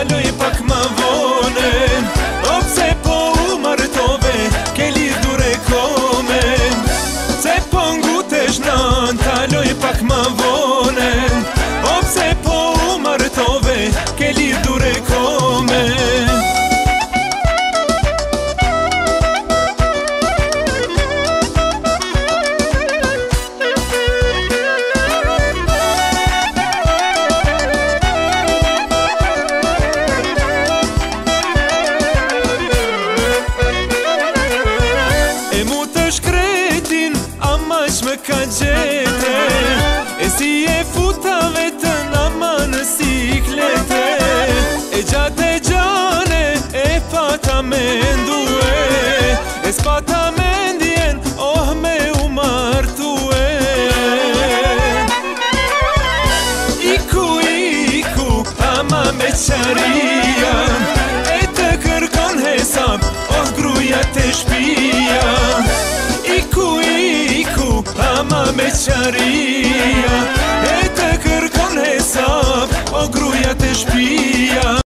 kaloj pak ma vone. O pse po u martove, ke lidhur e kome. Pse po ngutesh nan, kaloj pak ma vone. O pse po u martove, ke lidhur e kome. Shkretin, ama shme ka gjete. E si e futa vetën, ama në siklete. E gjate gjane, e pata me ndue. E s'pata me ndjen, oh me u martue. Iku, ama me qaria. E të kërkon hesab, oh gruja të shpia. Iku, ama me qaria. E të kërkon hesab, o gruja të shpia.